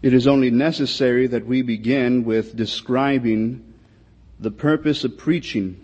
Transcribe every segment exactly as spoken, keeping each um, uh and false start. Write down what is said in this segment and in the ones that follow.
It is only necessary that we begin with describing the purpose of preaching.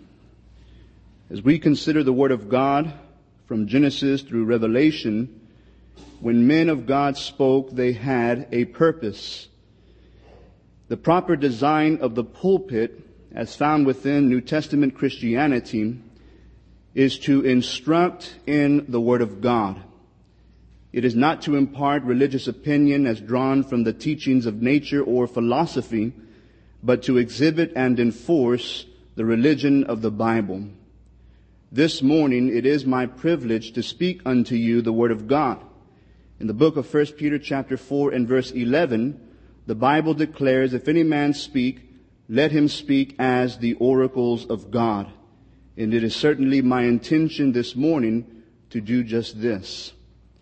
As we consider the Word of God from Genesis through Revelation, when men of God spoke, they had a purpose. The proper design of the pulpit, as found within New Testament Christianity, is to instruct in the Word of God. It is not to impart religious opinion as drawn from the teachings of nature or philosophy, but to exhibit and enforce the religion of the Bible. This morning it is my privilege to speak unto you the Word of God. In the book of First Peter chapter four and verse eleven, the Bible declares, if any man speak, let him speak as the oracles of God. And it is certainly my intention this morning to do just this.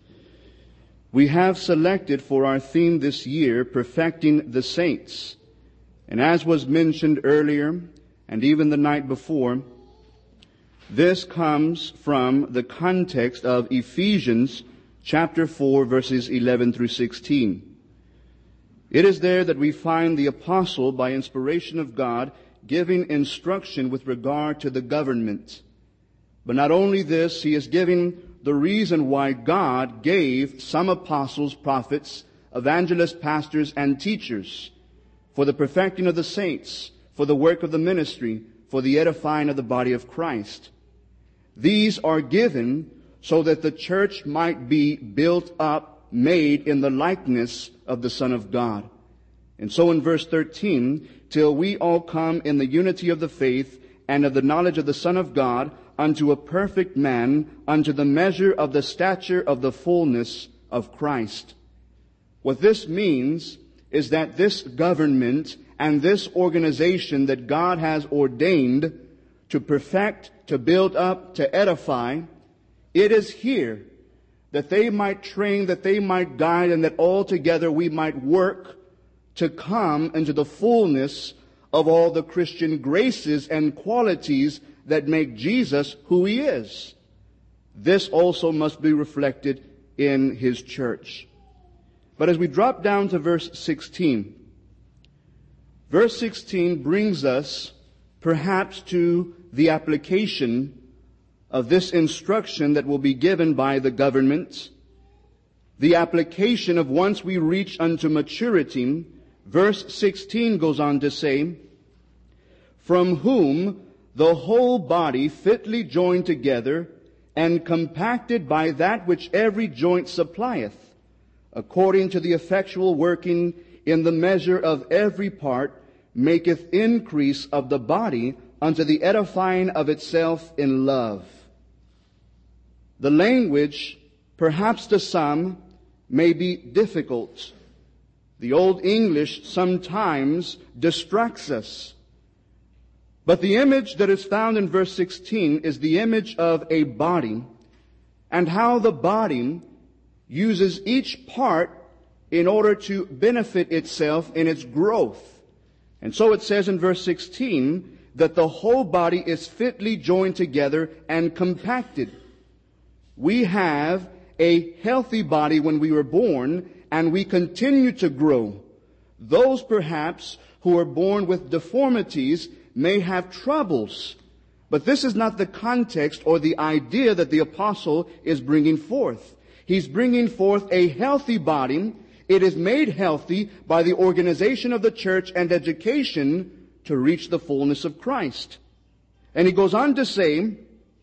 We have selected for our theme this year, Perfecting the Saints. And as was mentioned earlier, and even the night before, this comes from the context of Ephesians chapter four, verses eleven through sixteen. It is there that we find the apostle, by inspiration of God, giving instruction with regard to the government. But not only this, he is giving the reason why God gave some apostles, prophets, evangelists, pastors, and teachers for the perfecting of the saints, for the work of the ministry, for the edifying of the body of Christ. These are given so that the church might be built up, made in the likeness of the Son of God. And so in verse thirteen, till we all come in the unity of the faith and of the knowledge of the Son of God, unto a perfect man, unto the measure of the stature of the fullness of Christ. What this means is that this government and this organization that God has ordained to perfect, to build up, to edify, it is here that they might train, that they might guide, and that all together we might work to come into the fullness of all the Christian graces and qualities that make Jesus who He is. This also must be reflected in His church. But as we drop down to verse sixteen, verse sixteen brings us perhaps to the application of this instruction that will be given by the government. The application of once we reach unto maturity. Verse sixteen goes on to say, from whom the whole body fitly joined together and compacted by that which every joint supplieth, according to the effectual working in the measure of every part, maketh increase of the body unto the edifying of itself in love. The language, perhaps to some, may be difficult. The Old English sometimes distracts us. But the image that is found in verse sixteen is the image of a body, and how the body uses each part in order to benefit itself in its growth. And so it says in verse sixteen that the whole body is fitly joined together and compacted. We have a healthy body when we were born, and we continue to grow. Those perhaps who are born with deformities may have troubles, but this is not the context or the idea that the apostle is bringing forth. He's bringing forth a healthy body. It is made healthy by the organization of the church and education to reach the fullness of Christ. And he goes on to say,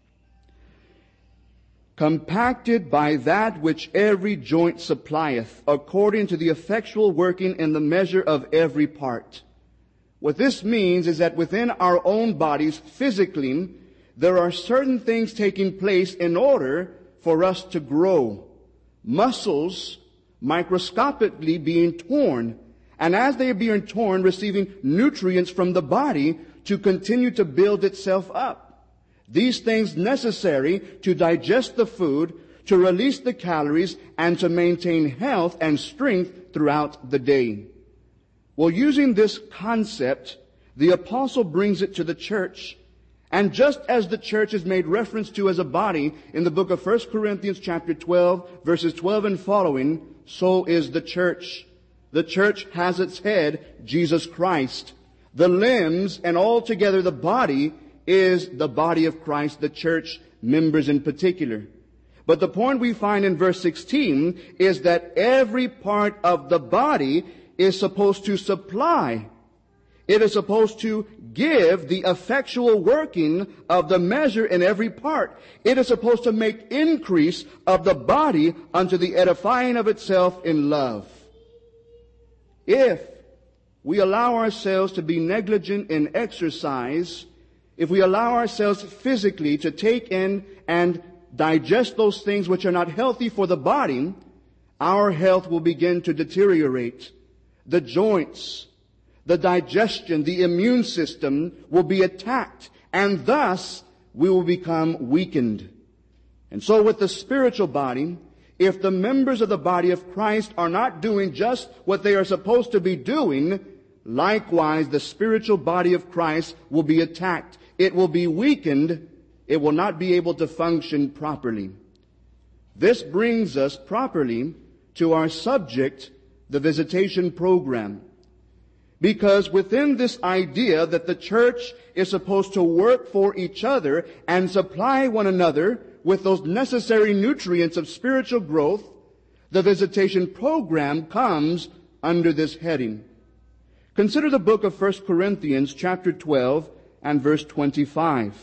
compacted by that which every joint supplieth, according to the effectual working in the measure of every part. What this means is that within our own bodies, physically, there are certain things taking place in order for us to grow. Muscles microscopically being torn, and as they are being torn, receiving nutrients from the body to continue to build itself up. These things necessary to digest the food, to release the calories, and to maintain health and strength throughout the day. Well, using this concept, the apostle brings it to the church. And just as the church is made reference to as a body in the book of First Corinthians chapter twelve, verses twelve and following, so is the church. The church has its head, Jesus Christ. The limbs and altogether the body is the body of Christ, the church members in particular. But the point we find in verse sixteen is that every part of the body is supposed to supply. It is supposed to give the effectual working of the measure in every part. It is supposed to make increase of the body unto the edifying of itself in love. If we allow ourselves to be negligent in exercise, if we allow ourselves physically to take in and digest those things which are not healthy for the body, our health will begin to deteriorate. The joints, the digestion, the immune system will be attacked, and thus we will become weakened. And so with the spiritual body, if the members of the body of Christ are not doing just what they are supposed to be doing, likewise the spiritual body of Christ will be attacked. It will be weakened. It will not be able to function properly. This brings us properly to our subject, the visitation program. Because within this idea that the church is supposed to work for each other and supply one another with those necessary nutrients of spiritual growth, the visitation program comes under this heading. Consider the book of First Corinthians chapter twelve and verse twenty-five.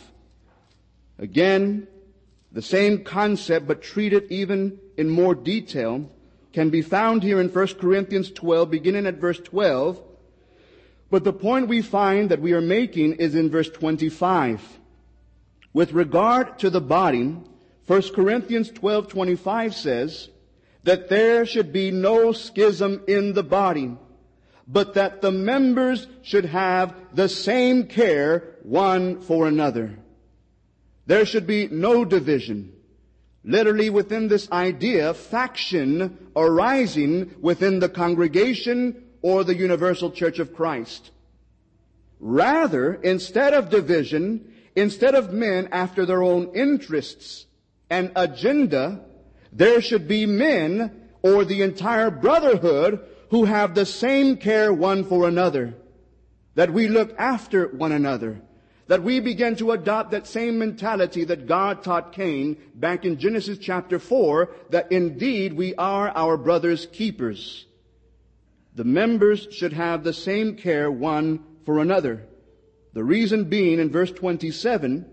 Again, the same concept but treated even in more detail can be found here in First Corinthians twelve, beginning at verse twelve. But the point we find that we are making is in verse twenty-five. With regard to the body, First Corinthians twelve twenty-five says that there should be no schism in the body, but that the members should have the same care one for another. There should be no division. Literally within this idea, faction arising within the congregation or the universal church of Christ. Rather, instead of division, instead of men after their own interests and agenda, there should be men or the entire brotherhood who have the same care one for another. That we look after one another. That we begin to adopt that same mentality that God taught Cain back in Genesis chapter four, that indeed we are our brother's keepers. The members should have the same care one for another. The reason being in verse twenty-seven,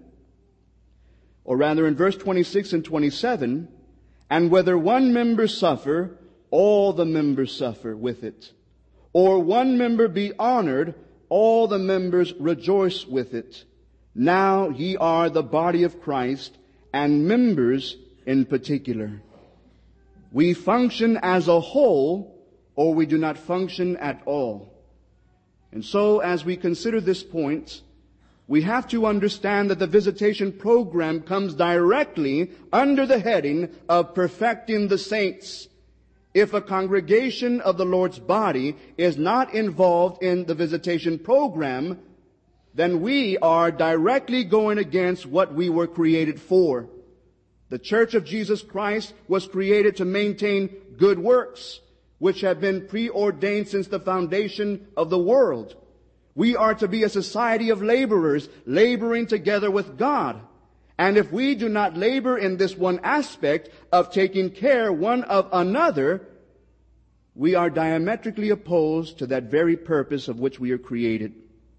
or rather in verse twenty-six and twenty-seven, and whether one member suffer, all the members suffer with it. Or one member be honored, all the members rejoice with it. Now ye are the body of Christ, and members in particular. We function as a whole, or we do not function at all. And so, as we consider this point, we have to understand that the visitation program comes directly under the heading of perfecting the saints. If a congregation of the Lord's body is not involved in the visitation program, then we are directly going against what we were created for. The Church of Jesus Christ was created to maintain good works, which have been preordained since the foundation of the world. We are to be a society of laborers, laboring together with God. And if we do not labor in this one aspect of taking care one of another, we are diametrically opposed to that very purpose of which we are created.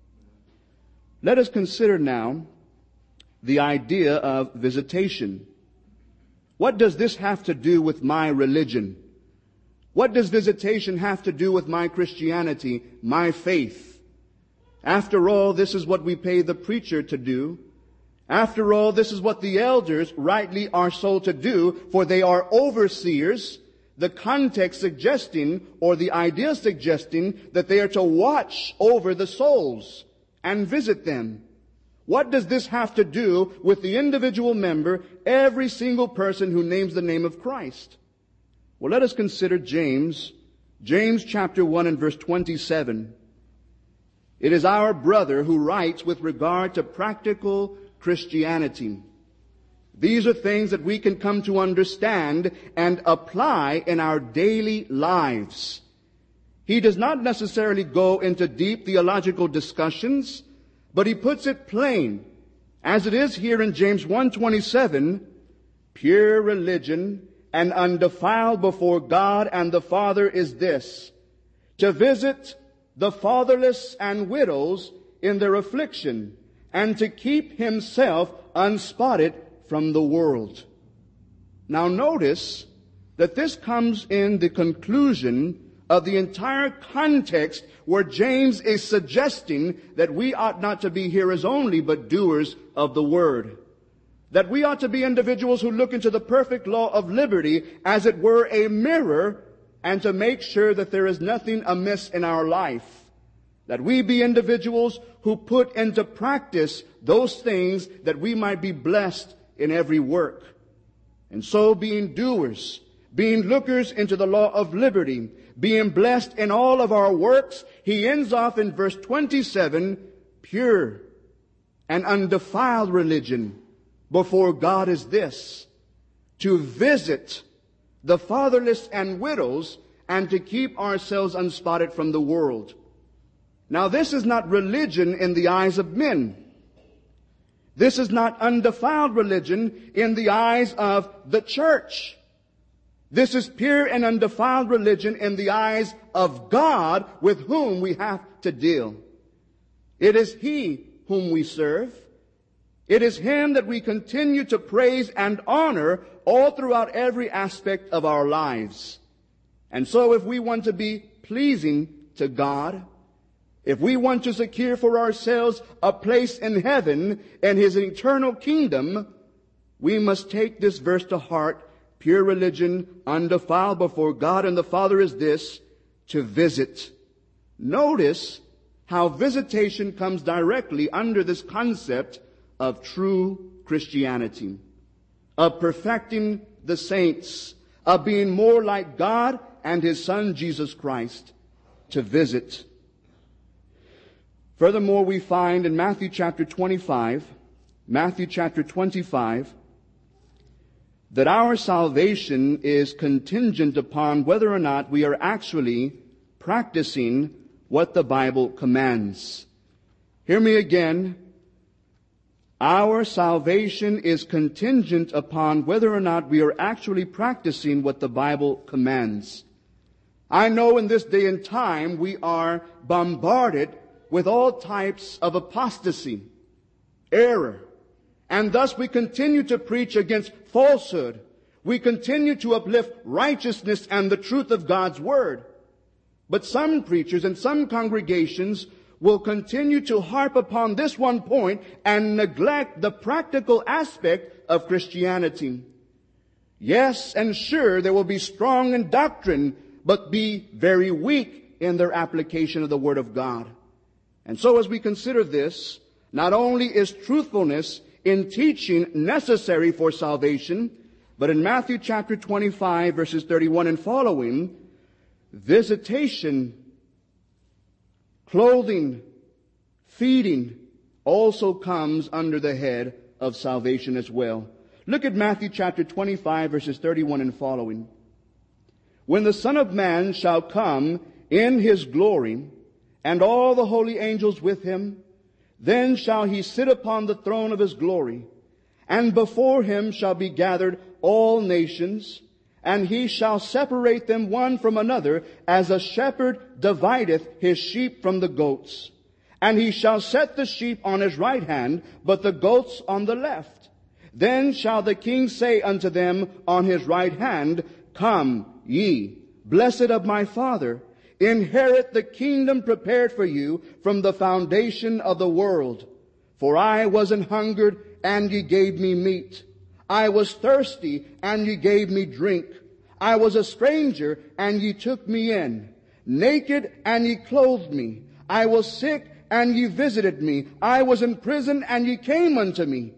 Let us consider now the idea of visitation. What does this have to do with my religion? What does visitation have to do with my Christianity, my faith? After all, this is what we pay the preacher to do. After all, this is what the elders rightly are so to do, for they are overseers, the context suggesting, or the idea suggesting, that they are to watch over the souls and visit them. What does this have to do with the individual member, every single person who names the name of Christ? Well, let us consider James, James chapter one and verse twenty-seven. It is our brother who writes with regard to practical Christianity. These are things that we can come to understand and apply in our daily lives. he does not necessarily go into deep theological discussions, but he puts it plain, as it is here in James one twenty-seven, pure religion and undefiled before God and the Father is this, to visit the fatherless and widows in their affliction, and to keep himself unspotted from the world. Now notice that this comes in the conclusion of the entire context where James is suggesting that we ought not to be hearers only, but doers of the word. That we ought to be individuals who look into the perfect law of liberty as it were a mirror, and to make sure that there is nothing amiss in our life. That we be individuals who put into practice those things that we might be blessed in every work. And so being doers, being lookers into the law of liberty, being blessed in all of our works, he ends off in verse twenty-seven, pure and undefiled religion before God is this, to visit the fatherless and widows and to keep ourselves unspotted from the world. Now this is not religion in the eyes of men. This is not undefiled religion in the eyes of the church. This is pure and undefiled religion in the eyes of God, with whom we have to deal. It is He whom we serve. It is Him that we continue to praise and honor all throughout every aspect of our lives. And so if we want to be pleasing to God, if we want to secure for ourselves a place in heaven and His eternal kingdom, we must take this verse to heart. Pure religion, undefiled before God and the Father is this, to visit. Notice how visitation comes directly under this concept of true Christianity, of perfecting the saints, of being more like God and His Son Jesus Christ, to visit. Furthermore, we find in Matthew chapter twenty-five, Matthew chapter twenty-five, that our salvation is contingent upon whether or not we are actually practicing what the Bible commands. Hear me again. Our salvation is contingent upon whether or not we are actually practicing what the Bible commands. I know in this day and time we are bombarded with all types of apostasy, error, and thus we continue to preach against falsehood. We continue to uplift righteousness and the truth of God's Word. But some preachers and some congregations will continue to harp upon this one point and neglect the practical aspect of Christianity. Yes, and sure, they will be strong in doctrine, but be very weak in their application of the Word of God. And so as we consider this, not only is truthfulness in teaching necessary for salvation, but in Matthew chapter twenty-five, verses thirty-one and following, visitation, clothing, feeding also comes under the head of salvation as well. Look at Matthew chapter twenty-five, verses thirty-one and following. When the Son of Man shall come in His glory, and all the holy angels with Him, then shall He sit upon the throne of His glory, and before Him shall be gathered all nations, and He shall separate them one from another, as a shepherd divideth his sheep from the goats. And He shall set the sheep on His right hand, but the goats on the left. Then shall the King say unto them on His right hand, Come ye, blessed of my Father, inherit the kingdom prepared for you from the foundation of the world. For I was an hungered, and ye gave me meat. I was thirsty, and ye gave me drink. I was a stranger, and ye took me in. Naked, and ye clothed me. I was sick, and ye visited me. I was in prison, and ye came unto me.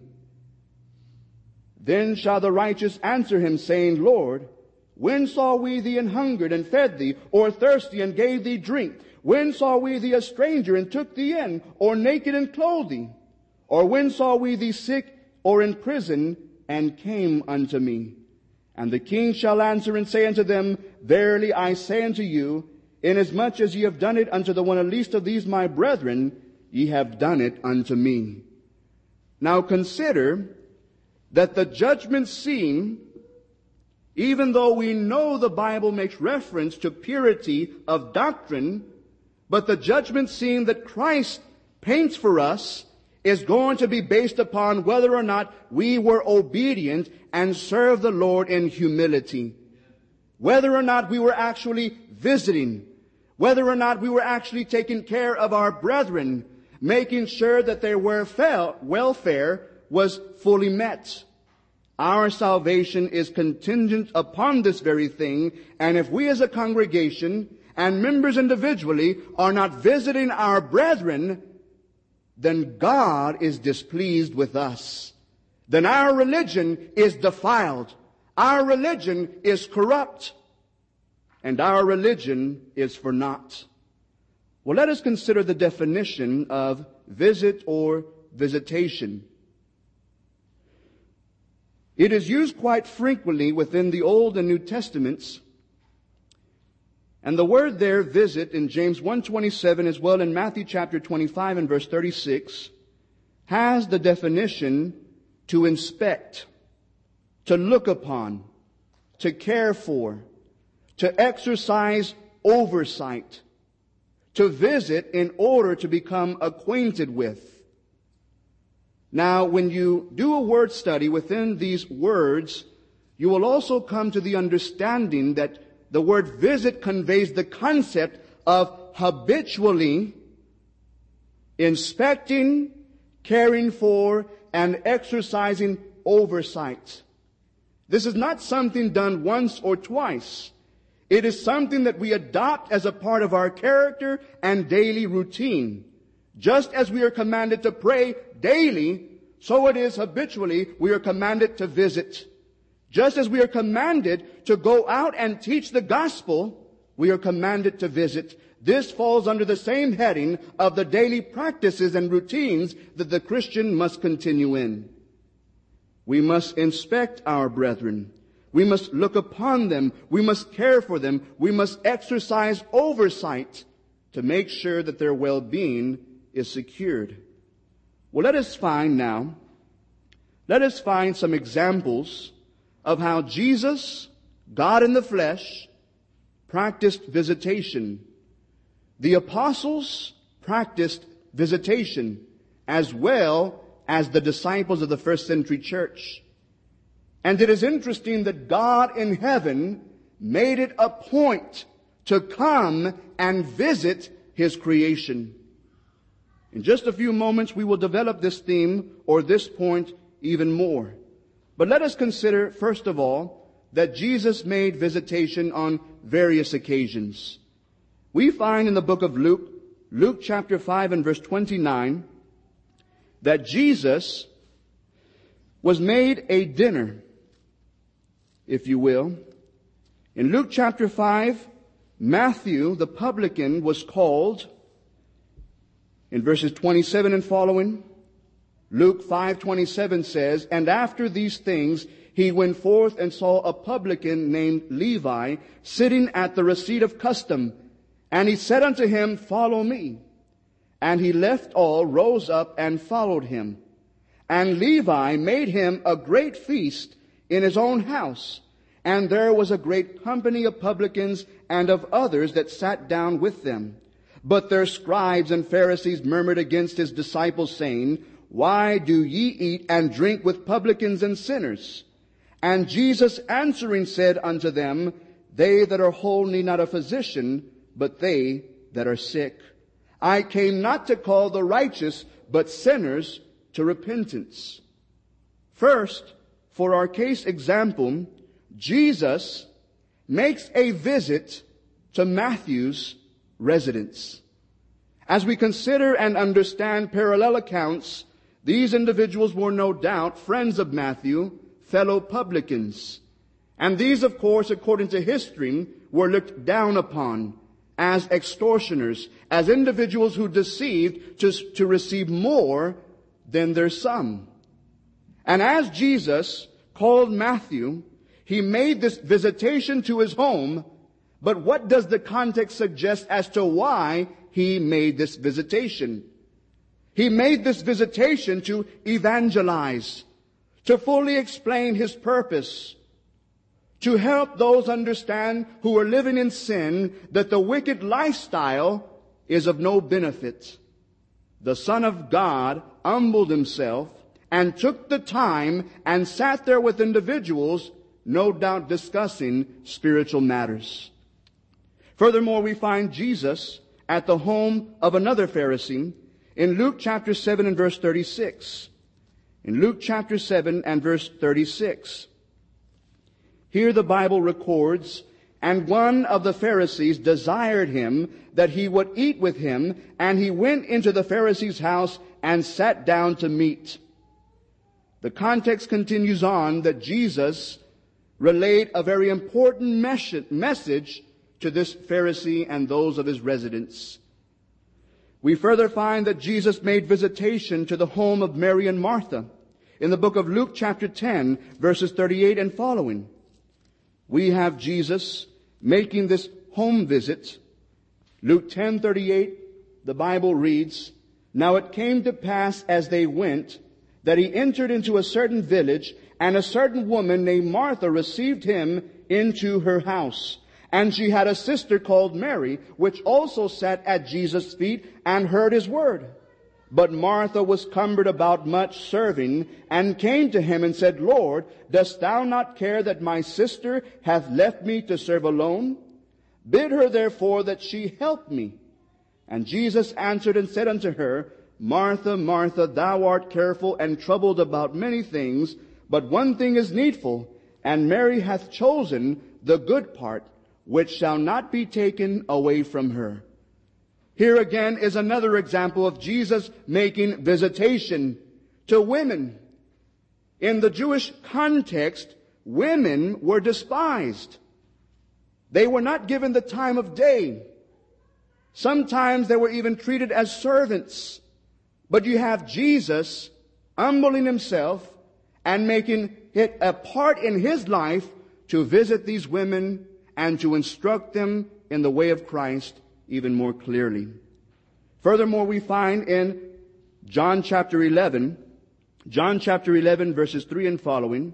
Then shall the righteous answer Him, saying, Lord, when saw we thee an hungered and fed thee, or thirsty and gave thee drink? When saw we thee a stranger and took thee in, or naked and clothed thee? Or when saw we thee sick or in prison and came unto me? And the King shall answer and say unto them, Verily I say unto you, Inasmuch as ye have done it unto the one least of these my brethren, ye have done it unto me. Now consider that the judgment scene, even though we know the Bible makes reference to purity of doctrine, but the judgment scene that Christ paints for us is going to be based upon whether or not we were obedient and served the Lord in humility. Whether or not we were actually visiting. Whether or not we were actually taking care of our brethren, making sure that their welfare was fully met. Our salvation is contingent upon this very thing, and if we as a congregation and members individually are not visiting our brethren, then God is displeased with us. Then our religion is defiled. Our religion is corrupt. And our religion is for naught. Well, let us consider the definition of visit or visitation. It is used quite frequently within the Old and New Testaments. And the word there, visit, in James one twenty-seven as well in Matthew chapter twenty-five and verse thirty-six, has the definition to inspect, to look upon, to care for, to exercise oversight, to visit in order to become acquainted with. Now, when you do a word study within these words, you will also come to the understanding that the word visit conveys the concept of habitually inspecting, caring for, and exercising oversight. This is not something done once or twice. It is something that we adopt as a part of our character and daily routine. Just as we are commanded to pray daily, so it is habitually we are commanded to visit. Just as we are commanded to go out and teach the gospel, we are commanded to visit. This falls under the same heading of the daily practices and routines that the Christian must continue in. We must inspect our brethren. We must look upon them. We must care for them. We must exercise oversight to make sure that their well-being is secured. Well, let us find now, let us find some examples of how Jesus, God in the flesh, practiced visitation. The apostles practiced visitation as well as the disciples of the first century church. And it is interesting that God in heaven made it a point to come and visit His creation. In just a few moments we will develop this theme or this point even more. But let us consider, first of all, that Jesus made visitation on various occasions. We find in the book of Luke, Luke chapter five and verse twenty-nine, that Jesus was made a dinner, if you will. In Luke chapter five, Matthew, the publican, was called. In verses twenty-seven and following, Luke five twenty-seven says, "And after these things he went forth and saw a publican named Levi sitting at the receipt of custom. And he said unto him, Follow me. And he left all, rose up, and followed him. And Levi made him a great feast in his own house. And there was a great company of publicans and of others that sat down with them. But their scribes and Pharisees murmured against his disciples, saying, Why do ye eat and drink with publicans and sinners? And Jesus answering said unto them, They that are whole need not a physician, but they that are sick. I came not to call the righteous, but sinners to repentance." First, for our case example, Jesus makes a visit to Matthew's residence. As we consider and understand parallel accounts, these individuals were no doubt friends of Matthew, fellow publicans. And these, of course, according to history, were looked down upon as extortioners, as individuals who deceived to, to receive more than their sum. And as Jesus called Matthew, he made this visitation to his home But what does the context suggest as to why he made this visitation? He made this visitation to evangelize, to fully explain his purpose, to help those understand who are living in sin that the wicked lifestyle is of no benefit. The Son of God humbled himself and took the time and sat there with individuals, no doubt discussing spiritual matters. Furthermore, we find Jesus at the home of another Pharisee in Luke chapter seven and verse thirty-six. In Luke chapter seven and verse thirty-six. Here the Bible records, "And one of the Pharisees desired him that he would eat with him, and he went into the Pharisee's house and sat down to meat." The context continues on that Jesus relayed a very important mes- message to this Pharisee and those of his residents. We further find that Jesus made visitation to the home of Mary and Martha in the book of Luke chapter ten, verses thirty-eight and following. We have Jesus making this home visit. Luke ten thirty-eight, the Bible reads, "Now it came to pass as they went, that he entered into a certain village, and a certain woman named Martha received him into her house. And she had a sister called Mary, which also sat at Jesus' feet and heard his word. But Martha was cumbered about much serving, and came to him and said, Lord, dost thou not care that my sister hath left me to serve alone? Bid her therefore that she help me. And Jesus answered and said unto her, Martha, Martha, thou art careful and troubled about many things, but one thing is needful, and Mary hath chosen the good part, which shall not be taken away from her." Here again is another example of Jesus making visitation to women. In the Jewish context, women were despised. They were not given the time of day. Sometimes they were even treated as servants. But you have Jesus humbling himself and making it a part in his life to visit these women and to instruct them in the way of Christ even more clearly. Furthermore, we find in John chapter eleven, John chapter eleven verses three and following,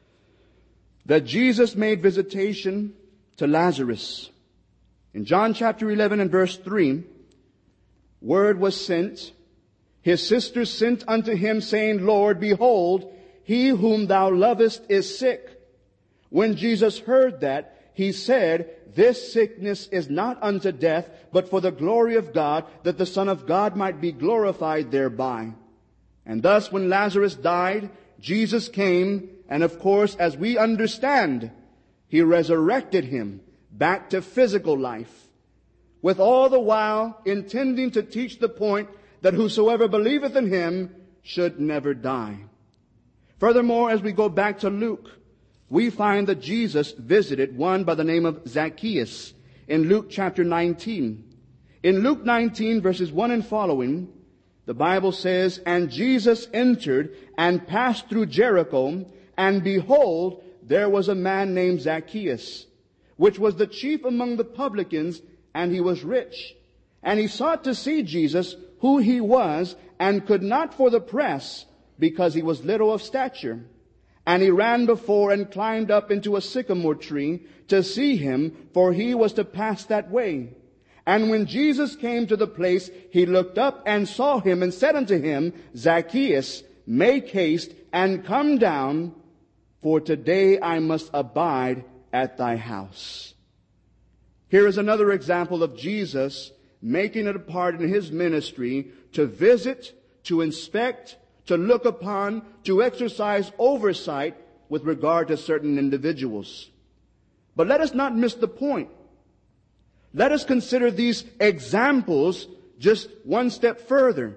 that Jesus made visitation to Lazarus. In John chapter eleven and verse three, word was sent, his sister sent unto him, saying, Lord, behold, he whom thou lovest is sick. When Jesus heard that, he said, This sickness is not unto death, but for the glory of God, that the Son of God might be glorified thereby. And thus when Lazarus died, Jesus came, and of course, as we understand, he resurrected him back to physical life, with all the while intending to teach the point that whosoever believeth in him should never die. Furthermore, as we go back to Luke, we find that Jesus visited one by the name of Zacchaeus in Luke chapter nineteen. In Luke nineteen verses one and following, the Bible says, And Jesus entered and passed through Jericho, and behold, there was a man named Zacchaeus, which was the chief among the publicans, and he was rich. And he sought to see Jesus, who he was, and could not for the press, because he was little of stature. And he ran before and climbed up into a sycamore tree to see him, for he was to pass that way. And when Jesus came to the place, he looked up and saw him and said unto him, Zacchaeus, make haste and come down, for today I must abide at thy house. Here is another example of Jesus making it a part in his ministry to visit, to inspect, to look upon, to exercise oversight with regard to certain individuals. But let us not miss the point. Let us consider these examples just one step further.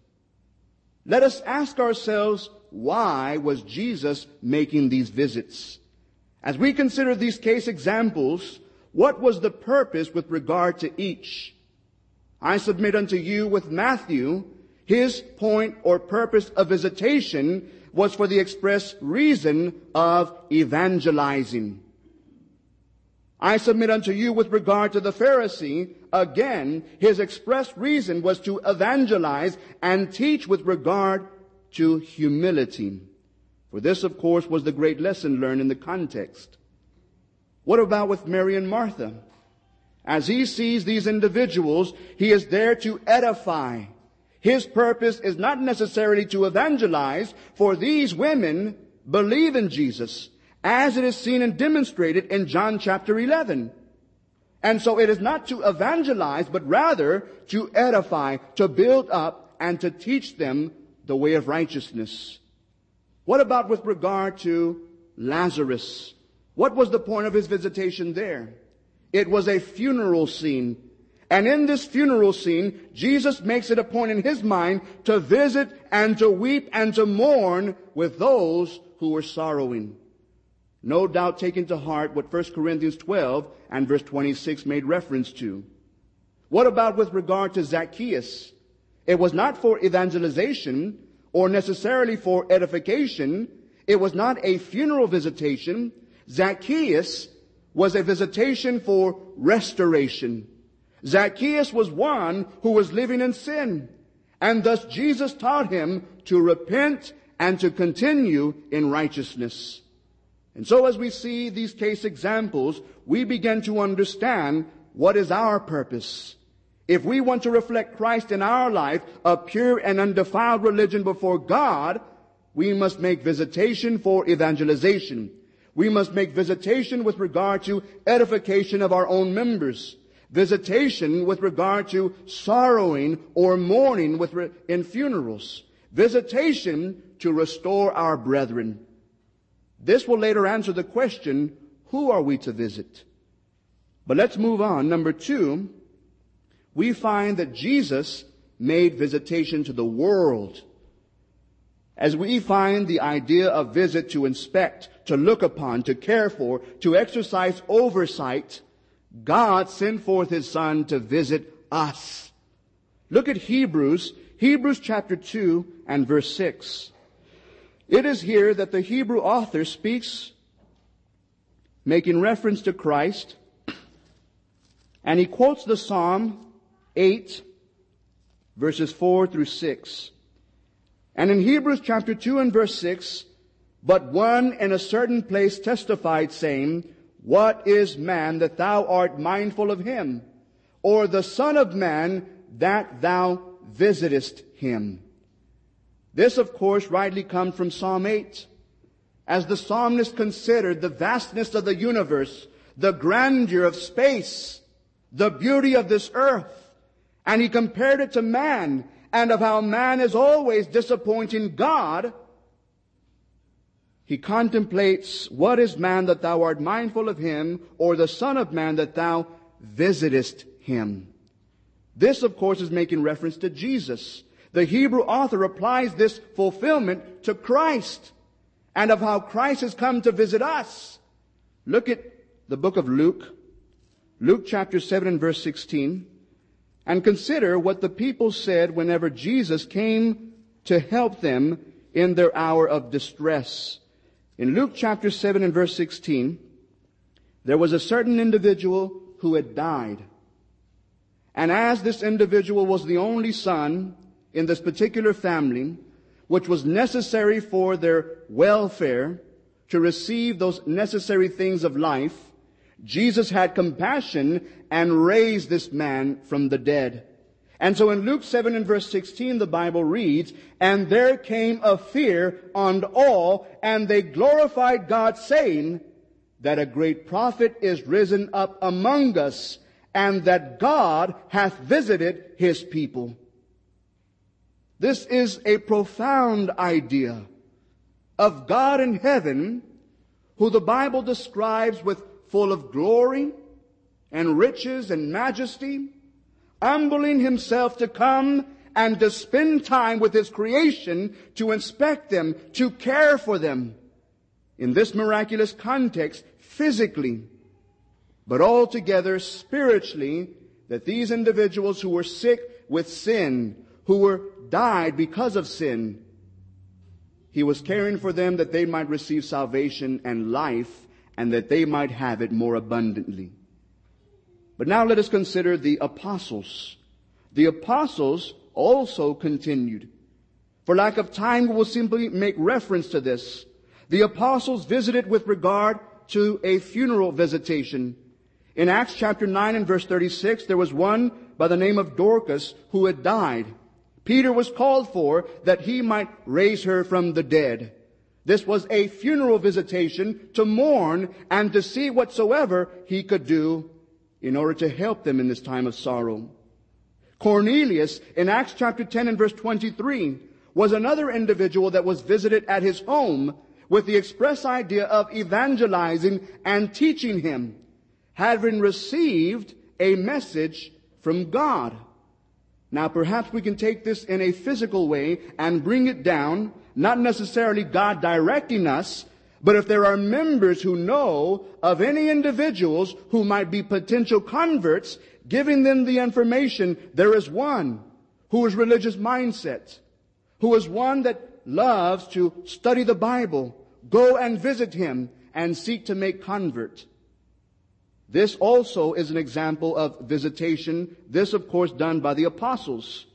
Let us ask ourselves, why was Jesus making these visits? As we consider these case examples, what was the purpose with regard to each? I submit unto you with Matthew, his point or purpose of visitation was for the express reason of evangelizing. I submit unto you with regard to the Pharisee, again, his express reason was to evangelize and teach with regard to humility. For this, of course, was the great lesson learned in the context. What about with Mary and Martha? As he sees these individuals, he is there to edify. His purpose is not necessarily to evangelize, for these women believe in Jesus, as it is seen and demonstrated in John chapter eleven. And so it is not to evangelize, but rather to edify, to build up, and to teach them the way of righteousness. What about with regard to Lazarus? What was the point of his visitation there? It was a funeral scene. And in this funeral scene, Jesus makes it a point in his mind to visit and to weep and to mourn with those who were sorrowing. No doubt taking to heart what First Corinthians twelve and verse twenty-six made reference to. What about with regard to Zacchaeus? It was not for evangelization or necessarily for edification. It was not a funeral visitation. Zacchaeus was a visitation for restoration. Zacchaeus was one who was living in sin, and thus Jesus taught him to repent and to continue in righteousness. And so as we see these case examples, we begin to understand what is our purpose. If we want to reflect Christ in our life, a pure and undefiled religion before God, we must make visitation for evangelization. We must make visitation with regard to edification of our own members. Visitation with regard to sorrowing or mourning with re- in funerals. Visitation to restore our brethren. This will later answer the question, who are we to visit? But let's move on. Number two, we find that Jesus made visitation to the world. As we find the idea of visit to inspect, to look upon, to care for, to exercise oversight, God sent forth His Son to visit us. Look at Hebrews, Hebrews chapter two and verse six. It is here that the Hebrew author speaks, making reference to Christ, and he quotes the Psalm eight, verses four through six. And in Hebrews chapter two and verse six, but one in a certain place testified, saying, what is man that thou art mindful of him? Or the son of man that thou visitest him? This, of course, rightly comes from Psalm eight. As the psalmist considered the vastness of the universe, the grandeur of space, the beauty of this earth, and he compared it to man, and of how man is always disappointing God, he contemplates, what is man that thou art mindful of him, or the son of man that thou visitest him? This, of course, is making reference to Jesus. The Hebrew author applies this fulfillment to Christ, and of how Christ has come to visit us. Look at the book of Luke, Luke chapter seven and verse sixteen, and consider what the people said whenever Jesus came to help them in their hour of distress. In Luke chapter seven and verse sixteen, there was a certain individual who had died. And as this individual was the only son in this particular family, which was necessary for their welfare, to receive those necessary things of life, Jesus had compassion and raised this man from the dead. And so in Luke seven and verse sixteen, the Bible reads, and there came a fear on all, and they glorified God, saying that a great prophet is risen up among us, and that God hath visited his people. This is a profound idea of God in heaven, who the Bible describes with full of glory and riches and majesty, humbling himself to come and to spend time with his creation, to inspect them, to care for them. In this miraculous context, physically, but altogether spiritually, that these individuals who were sick with sin, who were died because of sin, he was caring for them that they might receive salvation and life, and that they might have it more abundantly. But now let us consider the apostles. The apostles also continued. For lack of time, we will simply make reference to this. The apostles visited with regard to a funeral visitation. In Acts chapter nine and verse thirty-six, there was one by the name of Dorcas who had died. Peter was called for that he might raise her from the dead. This was a funeral visitation to mourn and to see whatsoever he could do in order to help them in this time of sorrow. Cornelius, in Acts chapter ten and verse twenty-three, was another individual that was visited at his home with the express idea of evangelizing and teaching him, having received a message from God. Now perhaps we can take this in a physical way and bring it down, not necessarily God directing us, but if there are members who know of any individuals who might be potential converts, giving them the information, there is one who is religious mindset, who is one that loves to study the Bible, go and visit him and seek to make convert. This also is an example of visitation. This, of course, done by the apostles.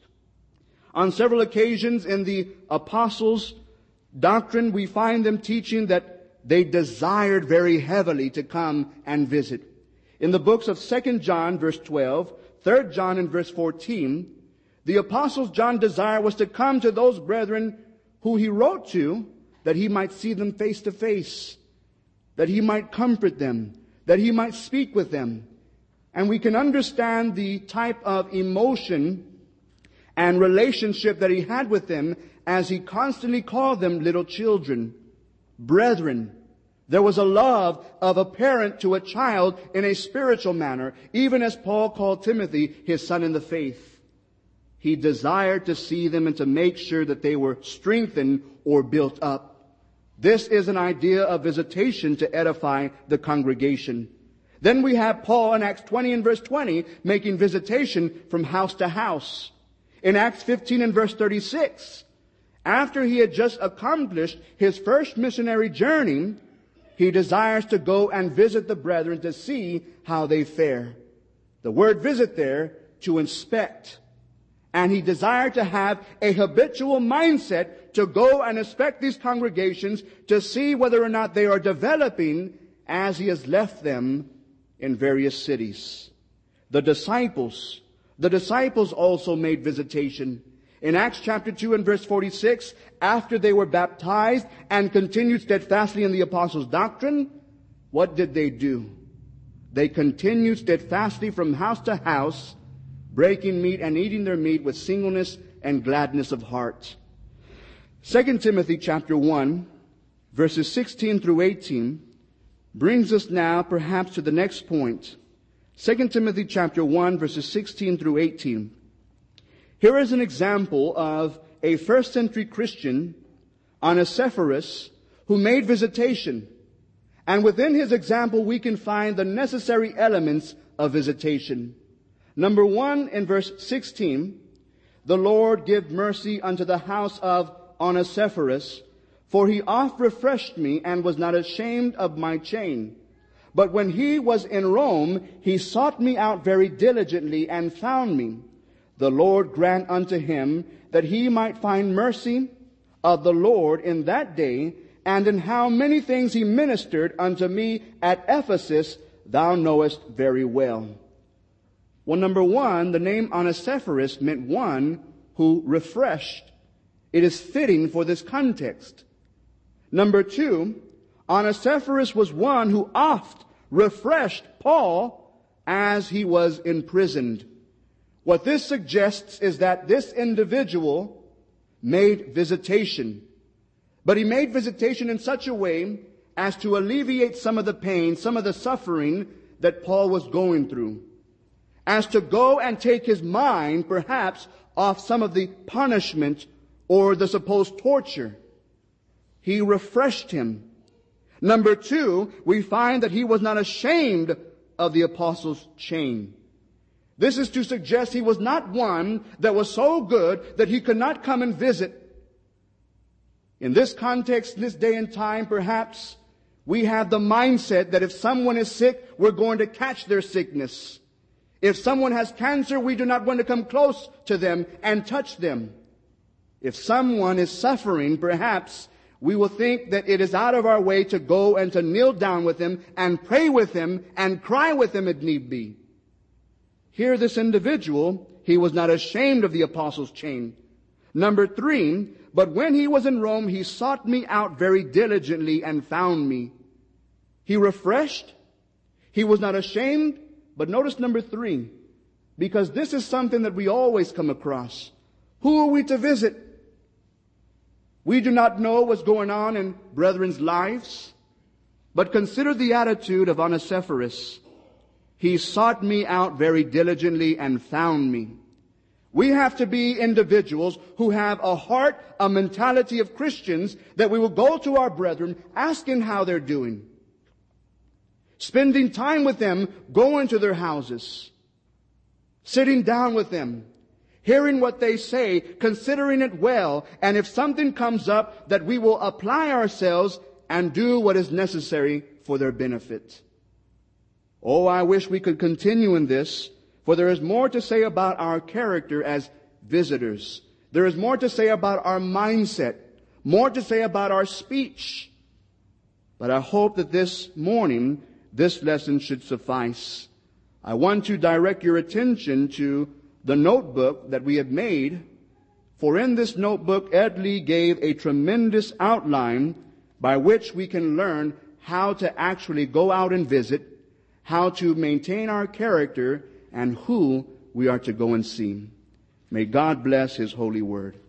On several occasions in the apostles' doctrine, we find them teaching that they desired very heavily to come and visit. In the books of Second John, verse twelve, Third John, and verse fourteen, the apostles John desire was to come to those brethren who he wrote to, that he might see them face to face, that he might comfort them, that he might speak with them. And we can understand the type of emotion and relationship that he had with them as he constantly called them little children, brethren. There was a love of a parent to a child in a spiritual manner, even as Paul called Timothy his son in the faith. He desired to see them and to make sure that they were strengthened or built up. This is an idea of visitation to edify the congregation. Then we have Paul in Acts twenty and verse twenty making visitation from house to house. In Acts fifteen and verse thirty-six, after he had just accomplished his first missionary journey, he desires to go and visit the brethren to see how they fare. The word visit there, to inspect. And he desired to have a habitual mindset to go and inspect these congregations to see whether or not they are developing as he has left them in various cities. The disciples, the disciples also made visitation. In Acts chapter two and verse forty-six, after they were baptized and continued steadfastly in the apostles' doctrine, what did they do? They continued steadfastly from house to house, breaking meat and eating their meat with singleness and gladness of heart. Second Timothy chapter one, verses sixteen through eighteen, brings us now perhaps to the next point. Second Timothy chapter one, verses sixteen through eighteen. Here is an example of a first century Christian, Onesiphorus, who made visitation. And within his example we can find the necessary elements of visitation. Number one, in verse sixteen, the Lord give mercy unto the house of Onesiphorus, for he oft refreshed me and was not ashamed of my chain. But when he was in Rome, he sought me out very diligently and found me. The Lord grant unto him that he might find mercy of the Lord in that day, and in how many things he ministered unto me at Ephesus, thou knowest very well. Well, number one, the name Onesiphorus meant one who refreshed. It is fitting for this context. Number two, Onesiphorus was one who oft refreshed Paul as he was imprisoned. What this suggests is that this individual made visitation. But he made visitation in such a way as to alleviate some of the pain, some of the suffering that Paul was going through. As to go and take his mind, perhaps, off some of the punishment or the supposed torture. He refreshed him. Number two, we find that he was not ashamed of the apostles' chain. This is to suggest he was not one that was so good that he could not come and visit. In this context, in this day and time, perhaps, We have the mindset that if someone is sick, we're going to catch their sickness. If someone has cancer, we do not want to come close to them and touch them. If someone is suffering, perhaps we will think that it is out of our way to go and to kneel down with him and pray with him and cry with him if need be. Here, this individual, he was not ashamed of the apostles' chain. Number three, but when he was in Rome, he sought me out very diligently and found me. He refreshed. He was not ashamed. But notice number three, because this is something that we always come across. Who are we to visit? We do not know what's going on in brethren's lives, but consider the attitude of Onesiphorus. He sought me out very diligently and found me. We have to be individuals who have a heart, a mentality of Christians, that we will go to our brethren asking how they're doing, spending time with them, going to their houses, sitting down with them, hearing what they say, considering it well, and if something comes up, that we will apply ourselves and do what is necessary for their benefit. Oh, I wish we could continue in this, for there is more to say about our character as visitors. There is more to say about our mindset, more to say about our speech. But I hope that this morning, this lesson should suffice. I want to direct your attention to the notebook that we have made, for in this notebook, Ed Lee gave a tremendous outline by which we can learn how to actually go out and visit, how to maintain our character, and who we are to go and see. May God bless His holy word.